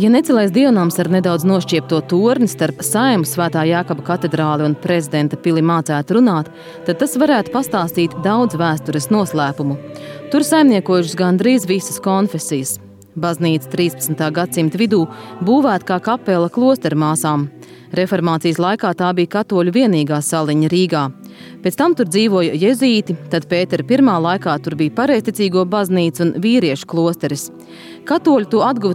Ja necelais dievnams ar nedaudz nošķiepto torni starp Saeimas Svētā Jākaba katedrāli un Prezidenta pili mācētu runāt, tad tas varētu pastāstīt daudz vēstures noslēpumu. Tur saimniekojušas gandrīz visas konfesijas. Baznīca 13. gadsimta vidū būvēta kā kapela klostermāsām. Reformācijas laikā tā bija katoļu vienīgā saliņa Rīgā. Pēc tam tur dzīvoja jezīti, tad Pētera I laikā tur bija pareizticīgo baznīca un vīriešu klosteris. Katoļi to atguva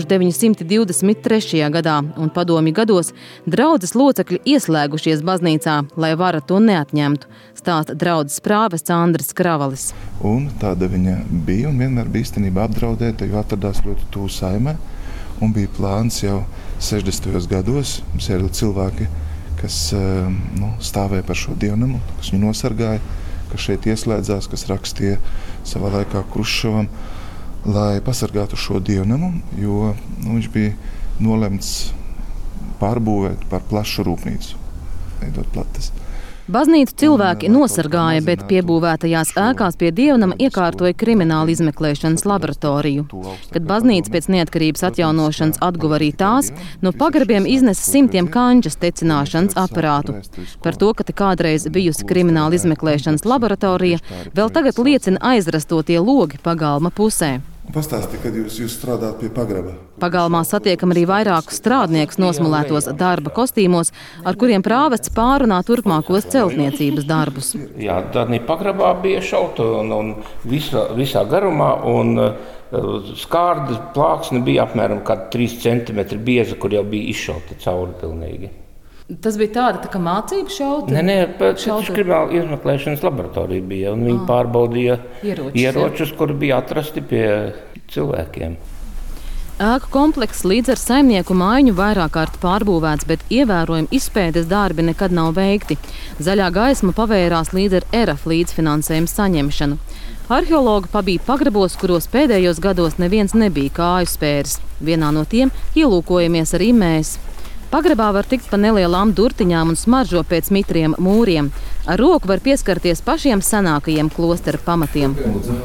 1923. gadā, un padomju gados draudzes locekļi ieslēgušies baznīcā, lai vara to neatņemtu, stāsta draudzes prāvests Andris Kravalis. Un tāda viņa bija un vienmēr bija īstenībā apdraudēta, jo atradās ļoti tuvu Saeimai, un bija plāns jau 60. gados. Mums ir cilvēki, kas stāvēja par šo dievnamu, kas viņu nosargāja, kas šeit ieslēdzās, kas rakstīja savā laikā Kruščovam, lai pasargātu šo dievnamu, jo viņš bija nolemts pārbūvēt par plašu rūpnīcu, veidot plates. Baznīcu cilvēki nosargāja, bet piebūvētajās ēkās pie dievnama iekārtoja krimināla izmeklēšanas laboratoriju. Kad baznīca pēc neatkarības atjaunošanas atguva arī tās, no pagrabiem iznesa simtiem kančas tecināšanas aparātu. Par to, ka te kādreiz bijusi krimināla izmeklēšanas laboratorija, vēl tagad liecina aizrastotie logi pagalma pusē. Pastāsti, kad jūs strādājat pie pagraba. Pagalmā satiekam arī vairākus strādniekus nosmulētos darba kostīmos, ar kuriem prāvests pārunā turpmākos celtniecības darbus. Jā, tādā pagrabā bija šauta un visā garumā, un skārda plāksne bija apmēram 3 centimetri bieza, kur jau bija izšauta cauri pilnīgi. Tas bija tāda kā mācība šauta? Nē, tas krimināla izmeklēšanas laboratorija bija, un viņi pārbaudīja ieročus, kuri bija atrasti pie cilvēkiem. Ēku komplekss līdz ar saimnieku mājiņu vairāk kārt pārbūvēts, bet ievērojami izpētes darbi nekad nav veikti. Zaļā gaisma pavērās līdz ar ERAF līdzfinansējumu saņemšanu. Arheologi pabija pagrabos, kuros pēdējos gados neviens nebija kāju spēris. Vienā no tiem ielūkojamies arī mēs. Pagrabā var tikt pa nelielām durtiņām un smaržo pēc mitriem mūriem. Ar roku var pieskarties pašiem senākajiem klostera pamatiem.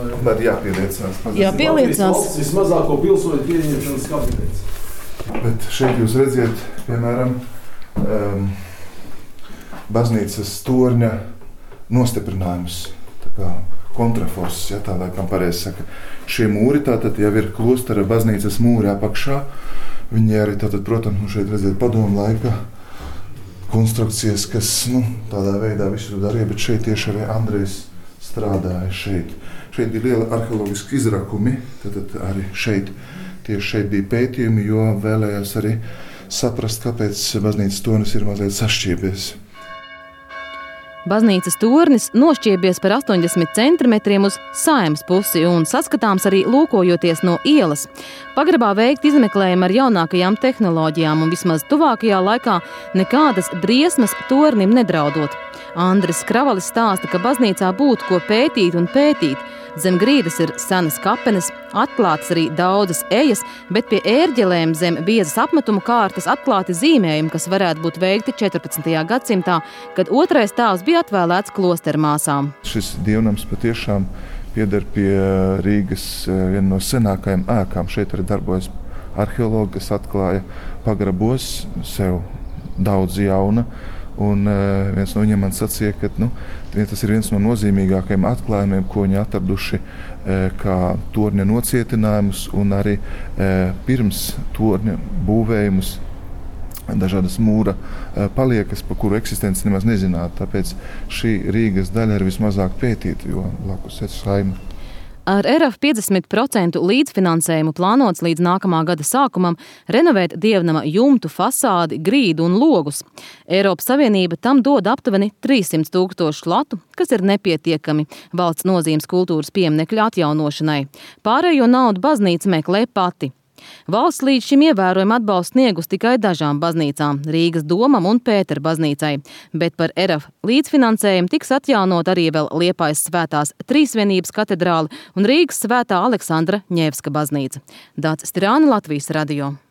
Jāpieliecinās. Vismazāko pilsoņu pieņemšanas kabinets. Bet šeit jūs redziet, piemēram, baznīcas torņa nostiprinājumus, tā kā kontrafors, ja tā laikam pareizi saka. Šie mūri tātad jau ir klostera baznīcas mūri apakšā. Viņi arī tātad, protams, šeit redzēt padomu laika konstrukcijas, kas tādā veidā visu darīja, bet šeit tieši arī Andrejs strādāja šeit. Šeit bija liela arheoloģiski izrakumi, tātad arī tieši šeit bija pētījumi, jo vēlējās arī saprast, kāpēc baznīcas tornis ir mazliet sašķiebies. Baznīcas tornis nošķiebies par 80 centimetriem uz Saeimas pusi un saskatāms arī lūkojoties no ielas. Pagrabā veikt izmeklējumi ar jaunākajām tehnoloģijām un vismaz tuvākajā laikā nekādas briesmas tornim nedraudot. Andris Kravalis stāsta, ka baznīcā būtu ko pētīt un pētīt. Zem grīdas ir senas kapenes, atklātas arī daudzas ejas, bet pie ērģelēm zem biezas apmetuma kārtas atklāti zīmējumi, kas varētu būt veikti 14. gadsimtā, kad otrais tēls bija atvēlēts klostermāsām. Šis dievnams patiešām pieder pie Rīgas viena no senākajām ēkām. Šeit arī darbojas arheologi, kas atklāja pagrabos sev daudz jauna. Un viens no viņiem man sacīja, ka tas ir viens no nozīmīgākajiem atklājumiem, ko viņi atraduši kā torņa nocietinājumus un arī pirms torņa būvējumus dažādas mūra paliekas, par kuru eksistenci nemaz nezinātu. Tāpēc šī Rīgas daļa ir vismazāk pētīta, jo blakus ir Saeima. Ar ERAF 50% līdzfinansējumu plānots līdz nākamā gada sākumam renovēt dievnama jumtu, fasādi, grīdu un logus. Eiropas Savienība tam dod aptuveni 300 000 latu, kas ir nepietiekami valsts nozīmes kultūras pieminekļu atjaunošanai. Pārējo naudu baznīca meklē pati. Valsts līdz šim ievērojami atbalstu sniegus tikai dažām baznīcām – Rīgas domam un Pētera baznīcai, bet par ERAF līdzfinansējumu tiks atjaunot arī vēl Liepājas Svētās Trīsvienības katedrāle un Rīgas Svētā Aleksandra Ņevska baznīca. Dācis Tirāni, Latvijas radio.